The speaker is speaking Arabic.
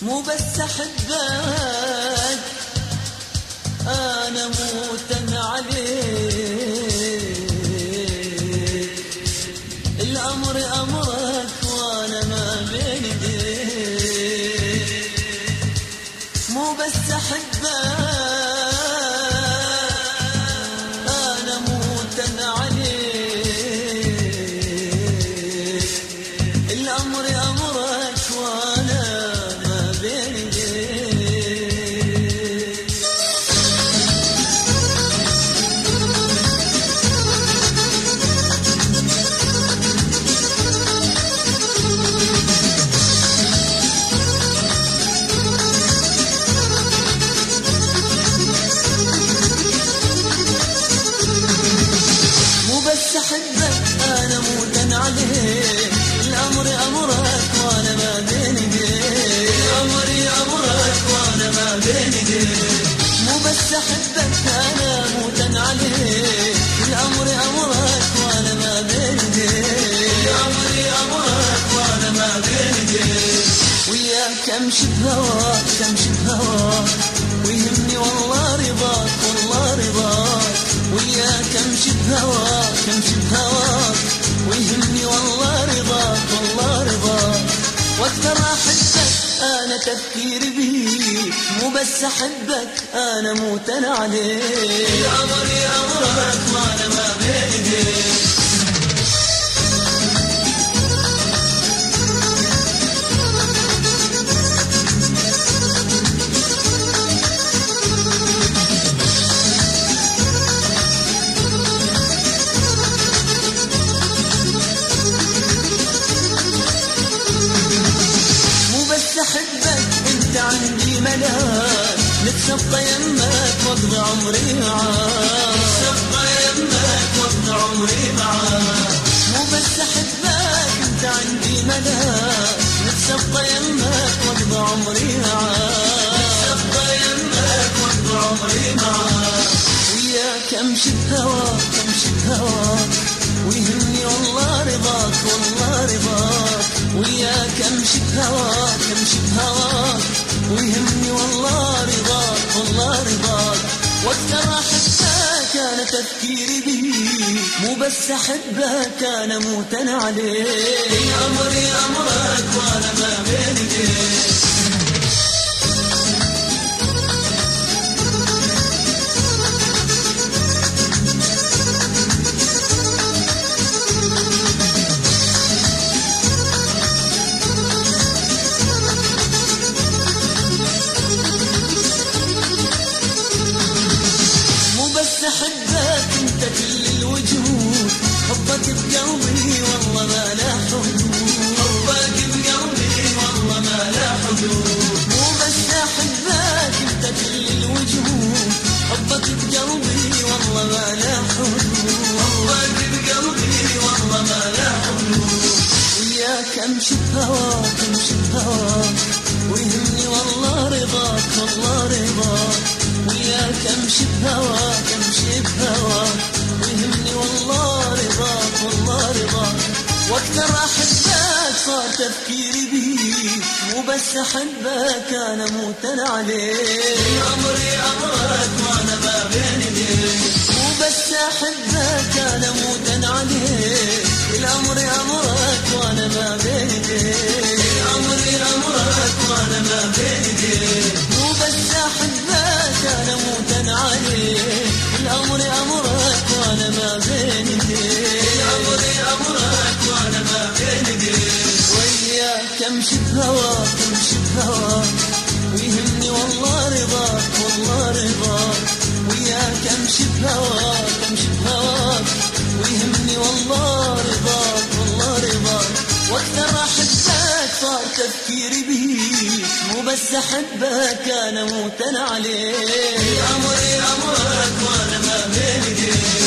مو بس أحبك أنا موتن عليك، الأمر أمرك وأنا ما بين إيديك. مو بس أحبك أنا موتن عليك، الأمر أمرك وأنا ما بين إيديك. أحبك أنا موتن عليك، الأمر أمرك وأنا ما بين إيديك، الأمر أمرك وأنا ما بين إيديك. مو بس أحبك أنا موتن عليك، الأمر أمرك وأنا ما بين إيديك، الأمر أمرك وأنا ما بين إيديك. وياك أمشي بهواك أمشي بهواك، ويهمني والله رضاك والله رضاك. وياك أمشي بهواك أمشي بهواك، ويهمني والله رضاك والله رضاك. وأكثر أحبك أنا تفكيري بيك، مو بس أحبك أنا موتن عليك، الأمر أمرك وأنا ما بين إيديك. أحبك أنت عندي ملاك، نتسبى يمك واقضي عمري معاك، نتسبى يمك واقضي عمري معاك. مو بس أحبك أنت عندي ملاك، نتسبى يمك واقضي عمري معاك، نتسبى يمك واقضي عمري معاك. وياك أمشي بهواك أمشي بهواك، ويهمني والله رضاك والله رضاك. وياك أمشي بهواك أمشي بهواك، ويهمني والله رضاك والله رضاك. وأكثر أحبك أنا تفكيري بيك، مو بس أحبك أنا موتن عليك، أمري أمرك وأنا ما بين إيديك. أحبك أنت كل الوجود، حبك بقلبي والله ما له حدود، حبك بقلبي والله ما له حدود. مو بس أحبك أنت كل الوجود، حبك بقلبي والله ما له حدود، حبك بقلبي والله ما له حدود. وياك أمشي بهواك أمشي بهواك، ويهمني والله رضاك والله رضاك. وياك أمشي بهواك أمشي بهواك، ويهمني والله رضاك والله رضاك. وأكثر أحبك صار تفكيري بيك، مو بس أحبك أنا موتن عليك، أمري أمرك وأنا ما بين إيديك. مو بس أحبك أنا موتن عليك، الأمر أمرك وأنا ما بين إيديك، أمري أمرك وأنا ما بين إيديك. مو بس أحبك أنا موتن عليك، الأمر أمرك وأنا ما بين إيديك، الأمر أمرك وأنا ما بين إيديك. وياك أمشي بهواك أمشي بهواك، ويهمني والله رضاك والله رضاك. وياك أمشي بهواك أمشي بهواك، ويهمني والله رضاك والله رضاك. وأكثر أحبك صار تفكيري بيك، مو بس أحبك أنا موتن عليك، أمري أمرك وأنا ما بين إيديك.